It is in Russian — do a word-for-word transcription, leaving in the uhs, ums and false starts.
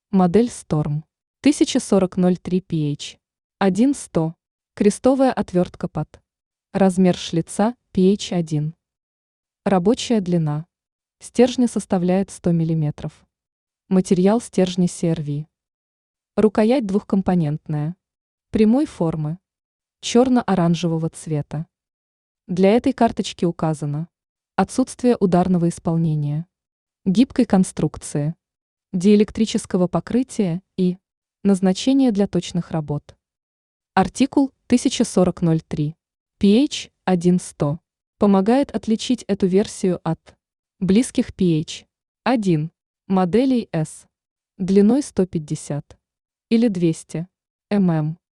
Модель Storm. тысяча сорок ноль три пи эйч. один сто. Крестовая отвертка под. Размер шлица пи эйч один. Рабочая длина. Стержня составляет сто миллиметров. Материал стержня си эр ви. Рукоять двухкомпонентная. Прямой формы. Черно-оранжевого цвета. Для этой карточки указано отсутствие ударного исполнения, гибкой конструкции, диэлектрического покрытия и назначение для точных работ. Артикул тысяча сорок ноль три пи эйч один сто помогает отличить эту версию от близких пи эйч один моделей S длиной сто пятьдесят или двести миллиметров.